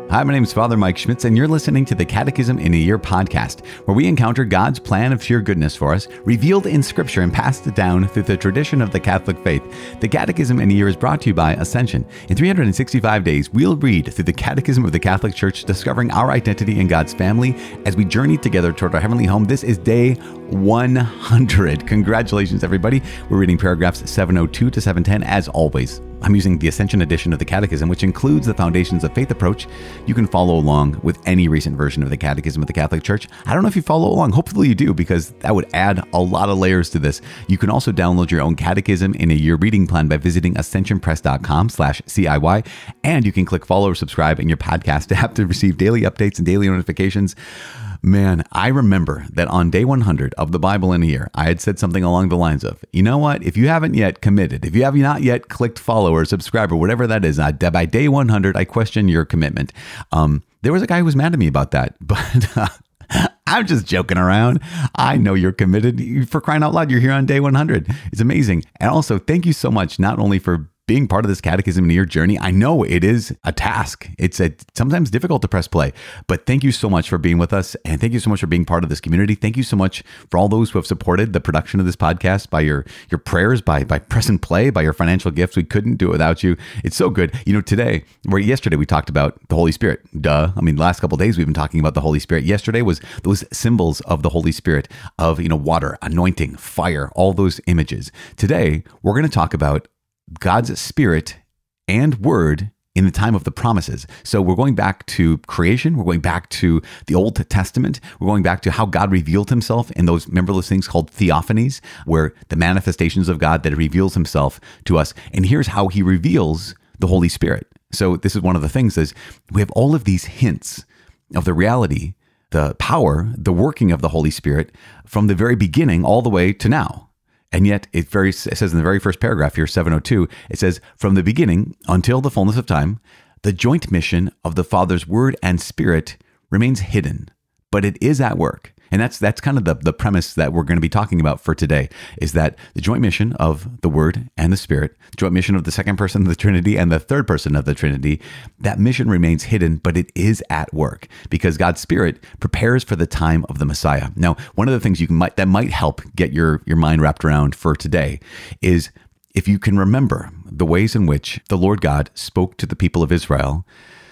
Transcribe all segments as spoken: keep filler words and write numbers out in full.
Hi, my name is Father Mike Schmitz, and you're listening to the Catechism in a Year podcast, where we encounter God's plan of sheer goodness for us, revealed in Scripture and passed down through the tradition of the Catholic faith. The Catechism in a Year is brought to you by Ascension. In three hundred sixty-five days, we'll read through the Catechism of the Catholic Church, discovering our identity in God's family as we journey together toward our heavenly home. This is day one hundred. Congratulations, everybody. We're reading paragraphs seven oh two to seven ten, as always. I'm using the Ascension edition of the Catechism, which includes the Foundations of Faith approach. You can follow along with any recent version of the Catechism of the Catholic Church. I don't know if you follow along. Hopefully you do, because that would add a lot of layers to this. You can also download your own Catechism in a Year reading plan by visiting ascensionpress.com slash CIY. And you can click follow or subscribe in your podcast app to receive daily updates and daily notifications. Man, I remember that on day one hundred of the Bible in a Year, I had said something along the lines of, you know what, if you haven't yet committed, if you have not yet clicked follow or subscribe or whatever that is, I, by day one hundred, I question your commitment. Um, there was a guy who was mad at me about that, but uh, I'm just joking around. I know you're committed. For crying out loud, you're here on day one hundred. It's amazing. And also, thank you so much, not only for being part of this Catechism in a Year journey. I know it is a task. It's a, sometimes difficult to press play, but thank you so much for being with us. And thank you so much for being part of this community. Thank you so much for all those who have supported the production of this podcast by your, your prayers, by, by press and play, by your financial gifts. We couldn't do it without you. It's so good. You know, today, where yesterday we talked about the Holy Spirit. Duh. I mean, the last couple of days we've been talking about the Holy Spirit. Yesterday was those symbols of the Holy Spirit, of, you know, water, anointing, fire, all those images. Today, we're going to talk about God's Spirit and Word in the time of the promises. So we're going back to creation. We're going back to the Old Testament. We're going back to how God revealed himself in those, remember those things called theophanies, where the manifestations of God that reveals himself to us. And here's how he reveals the Holy Spirit. So this is one of the things is we have all of these hints of the reality, the power, the working of the Holy Spirit from the very beginning all the way to now. And yet it very it says in the very first paragraph here, seven oh two, it says, from the beginning until the fullness of time, the joint mission of the Father's Word and Spirit remains hidden, but it is at work. And that's that's kind of the, the premise that we're going to be talking about for today, is that the joint mission of the Word and the Spirit, the joint mission of the second person of the Trinity and the third person of the Trinity, that mission remains hidden, but it is at work because God's Spirit prepares for the time of the Messiah. Now, one of the things you can might that might help get your, your mind wrapped around for today is if you can remember the ways in which the Lord God spoke to the people of Israel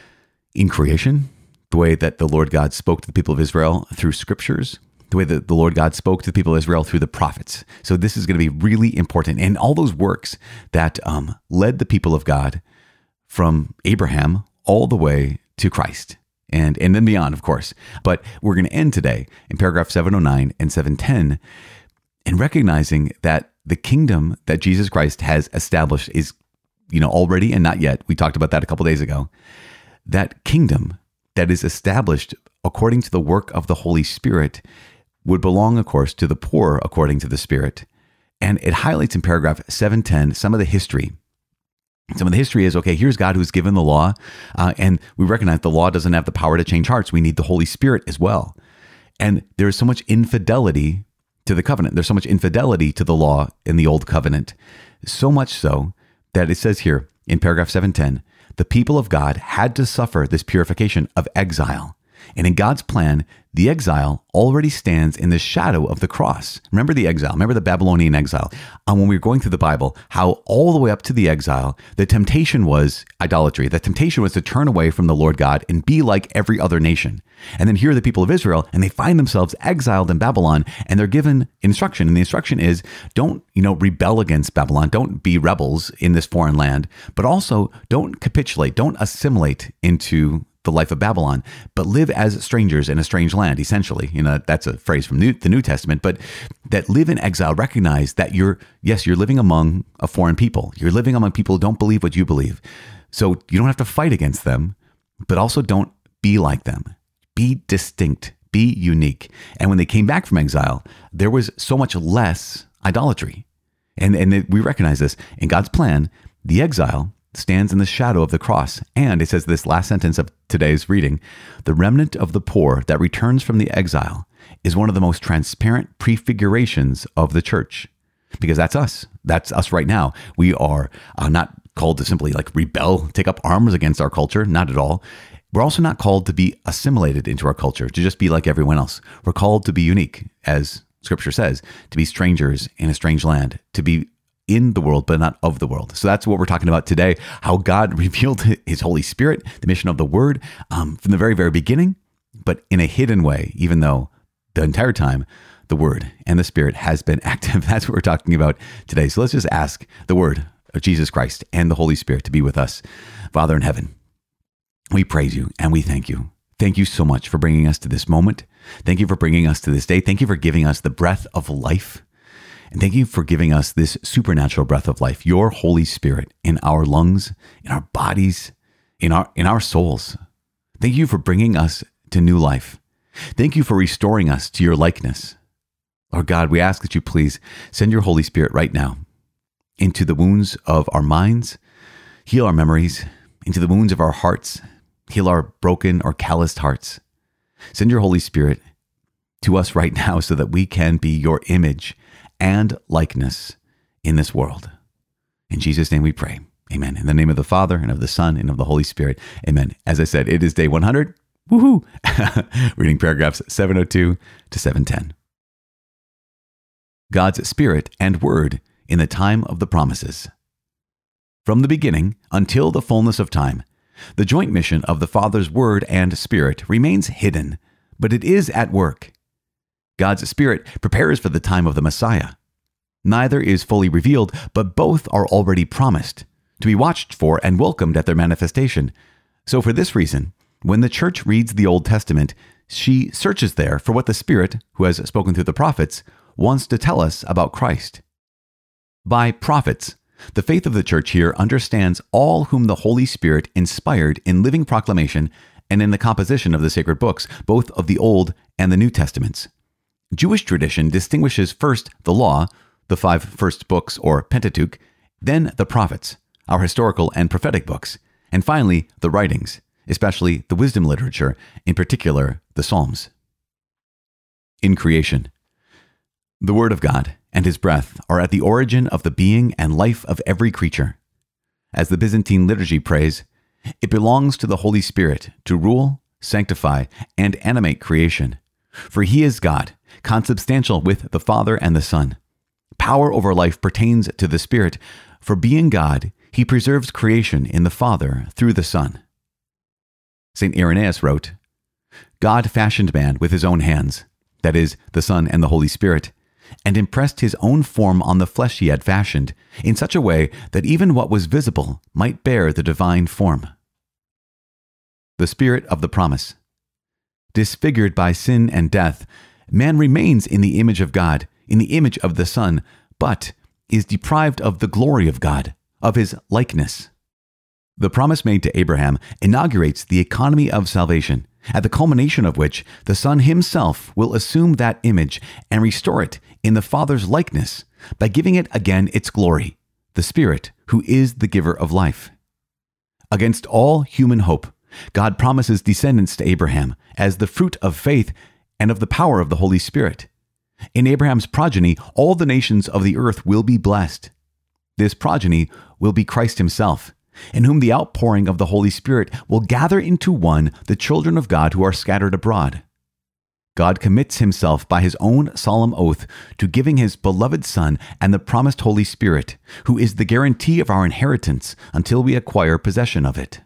in creation, the way that the Lord God spoke to the people of Israel through scriptures, the way that the Lord God spoke to the people of Israel through the prophets. So this is going to be really important. And all those works that um, led the people of God from Abraham all the way to Christ and, and then beyond, of course. But we're going to end today in paragraph seven oh nine and seven ten and recognizing that the kingdom that Jesus Christ has established is, you know, already and not yet. We talked about that a couple days ago. That kingdom that is established according to the work of the Holy Spirit would belong, of course, to the poor according to the Spirit. And it highlights in paragraph seven ten some of the history. Some of the history is, okay, here's God who's given the law, uh, and we recognize the law doesn't have the power to change hearts. We need the Holy Spirit as well. And there is so much infidelity to the covenant. There's so much infidelity to the law in the old covenant, so much so that it says here in paragraph seven ten, the people of God had to suffer this purification of exile. And in God's plan, the exile already stands in the shadow of the cross. Remember the exile. Remember the Babylonian exile. And when we were going through the Bible, how all the way up to the exile, the temptation was idolatry. The temptation was to turn away from the Lord God and be like every other nation. And then here are the people of Israel, and they find themselves exiled in Babylon, and they're given instruction. And the instruction is, don't, you know, rebel against Babylon. Don't be rebels in this foreign land, but also don't capitulate. Don't assimilate into the life of Babylon, but live as strangers in a strange land, essentially. You know, that's a phrase from New, the New Testament, but that live in exile, recognize that you're, yes, you're living among a foreign people. You're living among people who don't believe what you believe. So you don't have to fight against them, but also don't be like them. Be distinct, be unique. And when they came back from exile, there was so much less idolatry. And, and we recognize this in God's plan. The exile stands in the shadow of the cross. And it says this last sentence of today's reading, the remnant of the poor that returns from the exile is one of the most transparent prefigurations of the church. Because that's us. That's us right now. We are uh, not called to simply like rebel, take up arms against our culture. Not at all. We're also not called to be assimilated into our culture, to just be like everyone else. We're called to be unique, as Scripture says, to be strangers in a strange land, to be in the world, but not of the world. So that's what we're talking about today, how God revealed his Holy Spirit, the mission of the Word, um, from the very, very beginning, but in a hidden way, even though the entire time the Word and the Spirit has been active. That's what we're talking about today. So let's just ask the Word of Jesus Christ and the Holy Spirit to be with us. Father in heaven, we praise you and we thank you. Thank you so much for bringing us to this moment. Thank you for bringing us to this day. Thank you for giving us the breath of life. And thank you for giving us this supernatural breath of life, your Holy Spirit in our lungs, in our bodies, in our, in our souls. Thank you for bringing us to new life. Thank you for restoring us to your likeness. Lord God, we ask that you please send your Holy Spirit right now into the wounds of our minds, heal our memories, into the wounds of our hearts, heal our broken or calloused hearts. Send your Holy Spirit to us right now so that we can be your image and likeness in this world. In Jesus' name we pray. Amen. In the name of the Father, and of the Son, and of the Holy Spirit. Amen. As I said, it is day one hundred. Woohoo! Reading paragraphs seven oh two to seven ten. God's Spirit and Word in the time of the promises. From the beginning until the fullness of time, the joint mission of the Father's Word and Spirit remains hidden, but it is at work. God's Spirit prepares for the time of the Messiah. Neither is fully revealed, but both are already promised, to be watched for and welcomed at their manifestation. So for this reason, when the church reads the Old Testament, she searches there for what the Spirit, who has spoken through the prophets, wants to tell us about Christ. By prophets, the faith of the church here understands all whom the Holy Spirit inspired in living proclamation and in the composition of the sacred books, both of the Old and the New Testaments. Jewish tradition distinguishes first the law, the five first books or Pentateuch, then the prophets, our historical and prophetic books, and finally the writings, especially the wisdom literature, in particular the Psalms. In creation, the Word of God and His breath are at the origin of the being and life of every creature. As the Byzantine liturgy prays, it belongs to the Holy Spirit to rule, sanctify, and animate creation. For He is God, consubstantial with the Father and the Son. Power over life pertains to the Spirit, for being God, He preserves creation in the Father through the Son. Saint Irenaeus wrote, God fashioned man with His own hands, that is, the Son and the Holy Spirit, and impressed His own form on the flesh He had fashioned, in such a way that even what was visible might bear the divine form. The Spirit of the promise. Disfigured by sin and death, man remains in the image of God, in the image of the Son, but is deprived of the glory of God, of His likeness. The promise made to Abraham inaugurates the economy of salvation, at the culmination of which the Son Himself will assume that image and restore it in the Father's likeness by giving it again its glory, the Spirit who is the giver of life. Against all human hope, God promises descendants to Abraham as the fruit of faith and of the power of the Holy Spirit. In Abraham's progeny, all the nations of the earth will be blessed. This progeny will be Christ Himself, in whom the outpouring of the Holy Spirit will gather into one the children of God who are scattered abroad. God commits Himself by His own solemn oath to giving His beloved Son and the promised Holy Spirit, who is the guarantee of our inheritance until we acquire possession of it.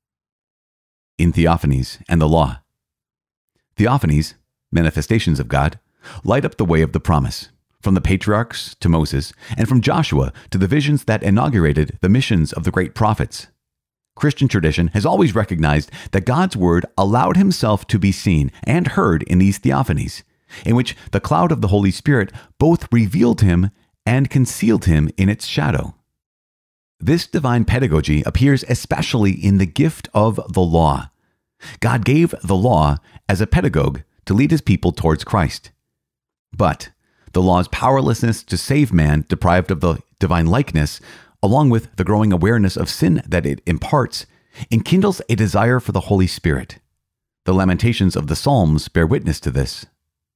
In Theophanies and the Law. Theophanies, manifestations of God, light up the way of the promise, from the patriarchs to Moses, and from Joshua to the visions that inaugurated the missions of the great prophets. Christian tradition has always recognized that God's word allowed Himself to be seen and heard in these theophanies, in which the cloud of the Holy Spirit both revealed Him and concealed Him in its shadow. This divine pedagogy appears especially in the gift of the law. God gave the law as a pedagogue to lead His people towards Christ. But the law's powerlessness to save man deprived of the divine likeness, along with the growing awareness of sin that it imparts, enkindles a desire for the Holy Spirit. The lamentations of the Psalms bear witness to this.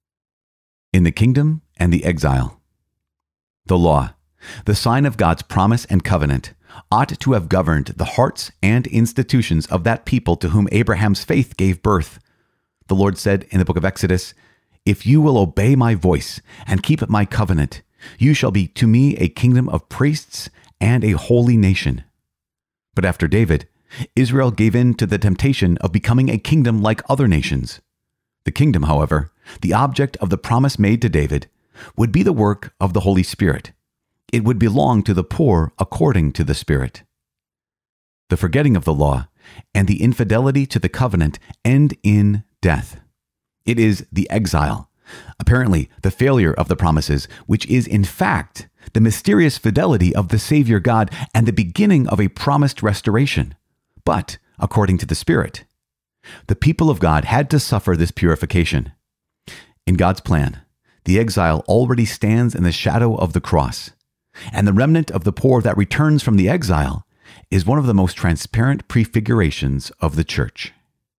In the kingdom and the exile. The law, the sign of God's promise and covenant, ought to have governed the hearts and institutions of that people to whom Abraham's faith gave birth. The Lord said in the book of Exodus, "If you will obey my voice and keep my covenant, you shall be to me a kingdom of priests and a holy nation." But after David, Israel gave in to the temptation of becoming a kingdom like other nations. The kingdom, however, the object of the promise made to David, would be the work of the Holy Spirit. It would belong to the poor according to the Spirit. The forgetting of the law and the infidelity to the covenant end in death. It is the exile, apparently the failure of the promises, which is in fact the mysterious fidelity of the Savior God and the beginning of a promised restoration, but according to the Spirit. The people of God had to suffer this purification. In God's plan, the exile already stands in the shadow of the cross, and the remnant of the poor that returns from the exile is one of the most transparent prefigurations of the church.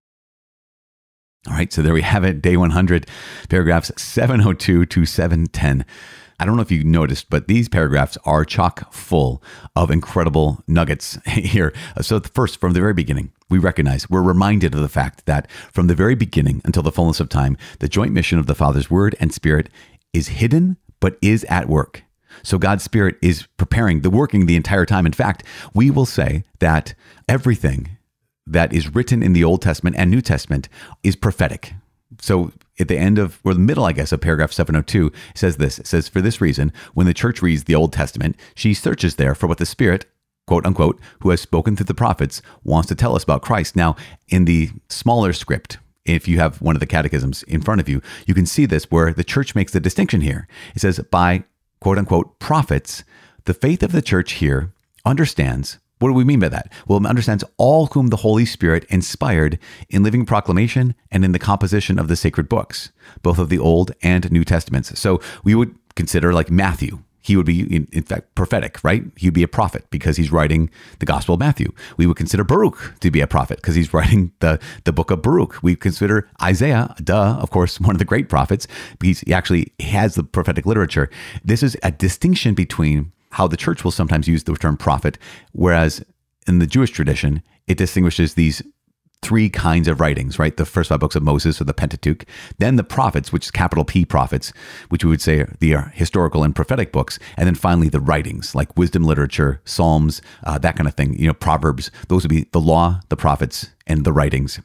All right, so there we have it, day one hundred, paragraphs seven oh two to seven ten. I don't know if you noticed, but these paragraphs are chock full of incredible nuggets here. So first, from the very beginning, we recognize, we're reminded of the fact that from the very beginning until the fullness of time, the joint mission of the Father's Word and Spirit is hidden, but is at work. So God's Spirit is preparing, the working the entire time. In fact, we will say that everything that is written in the Old Testament and New Testament is prophetic. So at the end of, or the middle, I guess, of paragraph seven oh two, it says this. It says, "For this reason, when the church reads the Old Testament, she searches there for what the Spirit, quote unquote, who has spoken through the prophets, wants to tell us about Christ." Now, in the smaller script, if you have one of the catechisms in front of you, you can see this where the church makes the distinction here. It says, by, quote unquote, prophets, the faith of the church here understands. What do we mean by that? Well, it understands all whom the Holy Spirit inspired in living proclamation and in the composition of the sacred books, both of the Old and New Testaments. So we would consider like Matthew. He would be, in, in fact, prophetic, right? He would be a prophet because he's writing the Gospel of Matthew. We would consider Baruch to be a prophet because he's writing the, the book of Baruch. We consider Isaiah, duh, of course, one of the great prophets, because he actually has the prophetic literature. This is a distinction between how the church will sometimes use the term prophet, whereas in the Jewish tradition, it distinguishes these three kinds of writings, right? The first five books of Moses, or the Pentateuch, then the prophets, which is capital P prophets, which we would say are the historical and prophetic books, and then finally the writings, like wisdom literature, Psalms, uh, that kind of thing, you know, Proverbs. Those would be the law, the prophets, and the writings.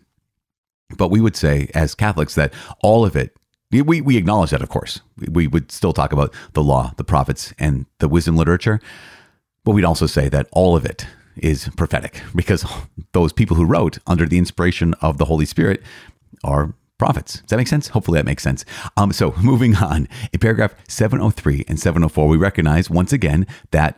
But we would say, as Catholics, that all of it, We we acknowledge that, of course. We would still talk about the law, the prophets, and the wisdom literature. But we'd also say that all of it is prophetic because those people who wrote under the inspiration of the Holy Spirit are prophets. Does that make sense? Hopefully that makes sense. Um, so moving on, in paragraph seven oh three and seven oh four, we recognize once again that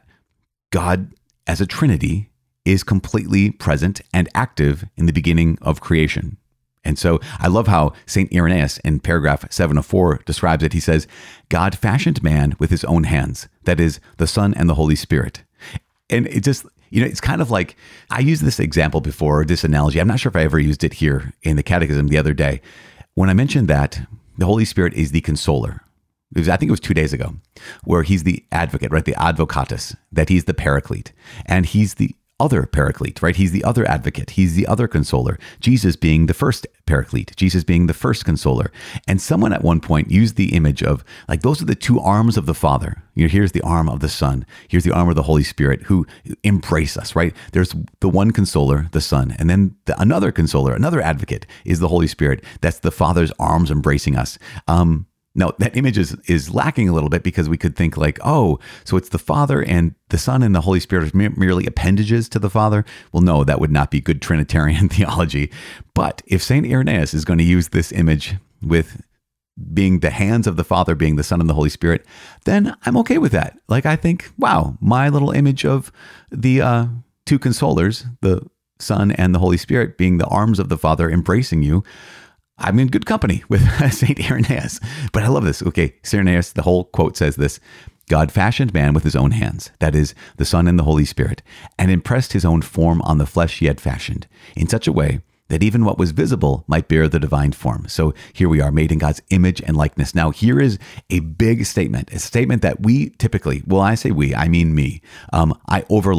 God as a Trinity is completely present and active in the beginning of creation. And so I love how Saint Irenaeus in paragraph seven oh four describes it. He says, "God fashioned man with his own hands, that is, the Son and the Holy Spirit." And it just, you know, it's kind of like, I used this example before, this analogy. I'm not sure if I ever used it here in the Catechism the other day. When I mentioned that the Holy Spirit is the consoler, it was, I think it was two days ago, where he's the advocate, right? The advocatus, that he's the paraclete. And he's the other paraclete, right? He's the other advocate. He's the other consoler. Jesus being the first paraclete, Jesus being the first consoler. And someone at one point used the image of like, those are the two arms of the Father. You know, here's the arm of the Son. Here's the arm of the Holy Spirit who embrace us, right? There's the one consoler, the Son, and then the, another consoler, another advocate is the Holy Spirit. That's the Father's arms embracing us. Um, Now, that image is, is lacking a little bit because we could think like, oh, so it's the Father and the Son and the Holy Spirit are merely appendages to the Father? Well, no, that would not be good Trinitarian theology. But if Saint Irenaeus is going to use this image with being the hands of the Father, being the Son and the Holy Spirit, then I'm okay with that. Like, I think, wow, my little image of the uh, two consolers, the Son and the Holy Spirit being the arms of the Father embracing you, I'm in good company with Saint Irenaeus. But I love this. Okay, Saint Irenaeus, the whole quote says this: "God fashioned man with his own hands, that is, the Son and the Holy Spirit, and impressed his own form on the flesh he had fashioned, in such a way that even what was visible might bear the divine form." So here we are, made in God's image and likeness. Now, here is a big statement, a statement that we typically, well, I say we, I mean me, um, I overlook.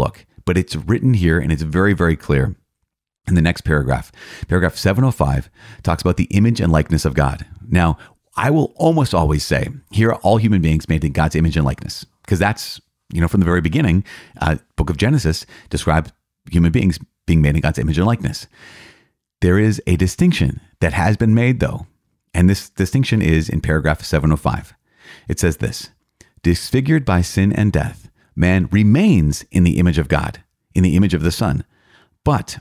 but it's written here and it's very, very clear in the next paragraph. Paragraph seven oh five talks about the image and likeness of God. Now, I will almost always say, here are all human beings made in God's image and likeness, because that's, you know, from the very beginning, uh, book of Genesis describes human beings being made in God's image and likeness. There is a distinction that has been made, though, and this distinction is in paragraph seven oh five. It says this: disfigured by sin and death, man remains in the image of God, in the image of the Son, but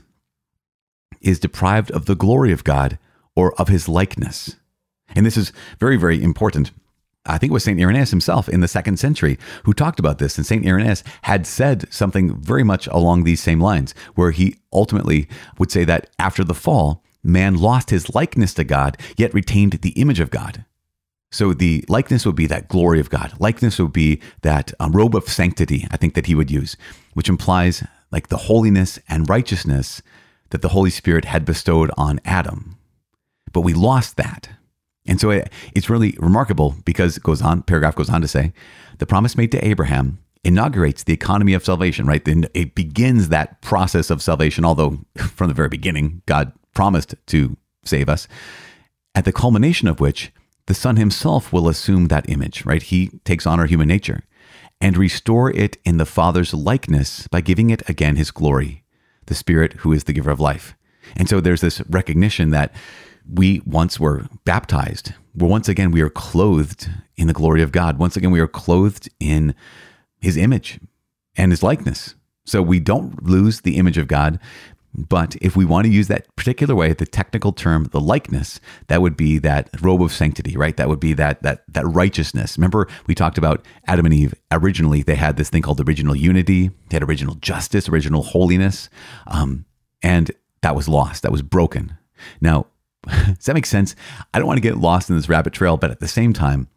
is deprived of the glory of God or of his likeness. And this is very, very important. I think it was Saint Irenaeus himself in the second century who talked about this. And Saint Irenaeus had said something very much along these same lines, where he ultimately would say that after the fall, man lost his likeness to God, yet retained the image of God. So the likeness would be that glory of God. Likeness would be that um, robe of sanctity, I think, that he would use, which implies like the holiness and righteousness that the Holy Spirit had bestowed on Adam. But we lost that. And so it, it's really remarkable, because it goes on, paragraph goes on to say, the promise made to Abraham inaugurates the economy of salvation, right? Then it begins that process of salvation, although from the very beginning, God promised to save us, at the culmination of which the Son himself will assume that image, right? He takes on our human nature and restore it in the Father's likeness by giving it again his glory, the Spirit who is the giver of life. And so there's this recognition that we once were baptized, where once again we are clothed in the glory of God. Once again, we are clothed in his image and his likeness. So we don't lose the image of God. But if we want to use that particular way, the technical term, the likeness, that would be that robe of sanctity, right? That would be that that that righteousness. Remember, we talked about Adam and Eve. Originally, they had this thing called original unity. They had original justice, original holiness. Um, and that was lost. That was broken. Now, does that make sense? I don't want to get lost in this rabbit trail, but at the same time,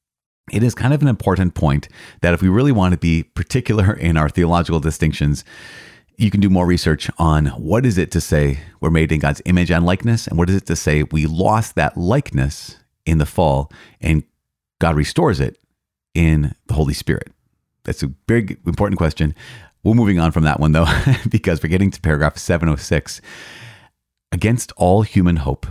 it is kind of an important point that if we really want to be particular in our theological distinctions, you can do more research on what is it to say we're made in God's image and likeness, and what is it to say we lost that likeness in the fall and God restores it in the Holy Spirit. That's a big, important question. We're moving on from that one, though, because we're getting to paragraph seven oh six. Against all human hope,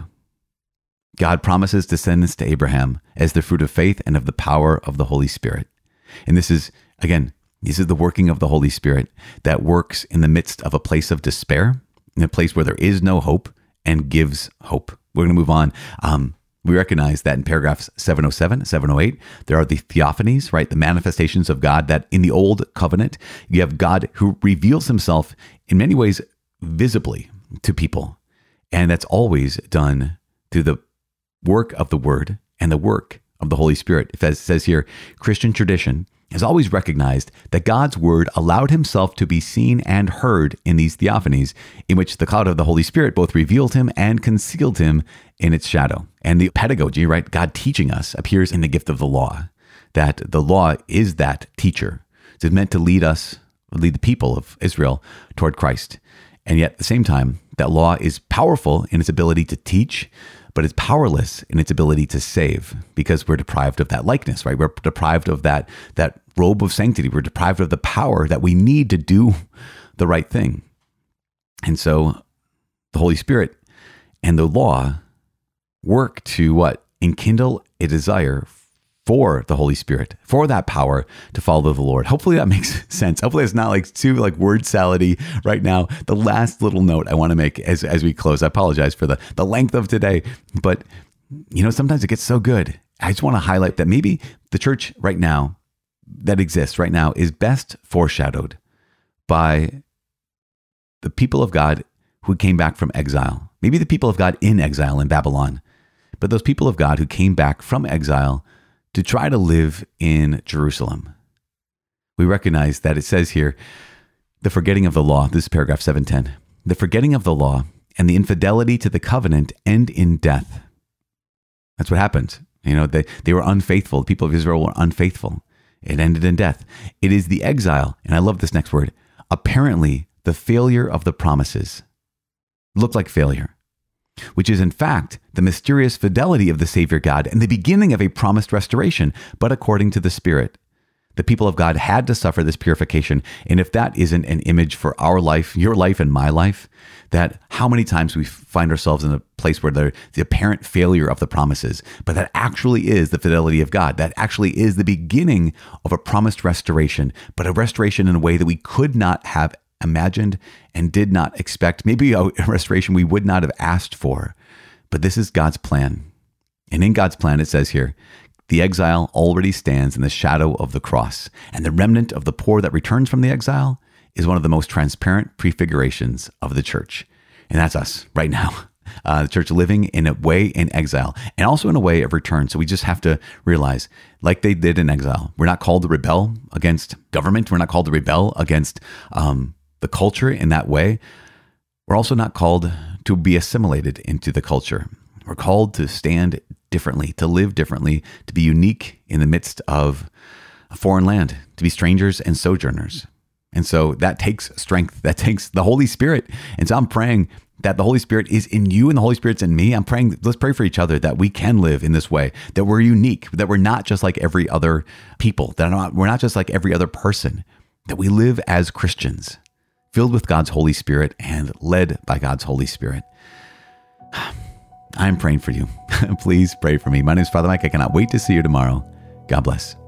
God promises descendants to Abraham as the fruit of faith and of the power of the Holy Spirit. And this is, again, this is the working of the Holy Spirit that works in the midst of a place of despair, in a place where there is no hope, and gives hope. We're going to move on. Um, we recognize that in paragraphs seven oh seven, seven oh eight, there are the theophanies, right? The manifestations of God, that in the old covenant, you have God who reveals himself in many ways visibly to people. And that's always done through the work of the Word and the work of the Holy Spirit. It says here, Christian tradition has always recognized that God's Word allowed himself to be seen and heard in these theophanies, in which the cloud of the Holy Spirit both revealed him and concealed him in its shadow. And the pedagogy, right, God teaching us, appears in the gift of the law, that the law is that teacher. It's meant to lead us, lead the people of Israel toward Christ. And yet at the same time, that law is powerful in its ability to teach, but it's powerless in its ability to save, because we're deprived of that likeness, right? We're deprived of that, that robe of sanctity. We're deprived of the power that we need to do the right thing. And so the Holy Spirit and the law work to what? Enkindle a desire for the Holy Spirit, for that power to follow the Lord. Hopefully that makes sense. Hopefully it's not like too like word salady right now. The last little note I want to make as, as we close, I apologize for the, the length of today, but you know, sometimes it gets so good. I just want to highlight that maybe the church right now that exists right now is best foreshadowed by the people of God who came back from exile. Maybe the people of God in exile in Babylon, but those people of God who came back from exile to try to live in Jerusalem. We recognize that it says here, the forgetting of the law, this is paragraph seven ten, the forgetting of the law and the infidelity to the covenant end in death. That's what happened. You know, they, they were unfaithful. The people of Israel were unfaithful. It ended in death. It is the exile, and I love this next word, apparently the failure of the promises. Looked like failure, which is in fact the mysterious fidelity of the Savior God and the beginning of a promised restoration, but according to the Spirit. The people of God had to suffer this purification. And if that isn't an image for our life, your life and my life, that how many times we find ourselves in a place where the, the apparent failure of the promises, but that actually is the fidelity of God. That actually is the beginning of a promised restoration, but a restoration in a way that we could not have imagined and did not expect. Maybe a restoration we would not have asked for. But this is God's plan. And in God's plan, it says here, the exile already stands in the shadow of the cross, and the remnant of the poor that returns from the exile is one of the most transparent prefigurations of the church. And that's us right now. Uh, the church living in a way in exile and also in a way of return. So we just have to realize, like they did in exile, we're not called to rebel against government. We're not called to rebel against um, the culture in that way. We're also not called to be assimilated into the culture. We're called to stand differently, to live differently, to be unique in the midst of a foreign land, to be strangers and sojourners. And so that takes strength. That takes the Holy Spirit. And so I'm praying that the Holy Spirit is in you and the Holy Spirit's in me. I'm praying, let's pray for each other that we can live in this way, that we're unique, that we're not just like every other people, that not, we're not just like every other person, that we live as Christians, filled with God's Holy Spirit and led by God's Holy Spirit. I'm praying for you. Please pray for me. My name is Father Mike. I cannot wait to see you tomorrow. God bless.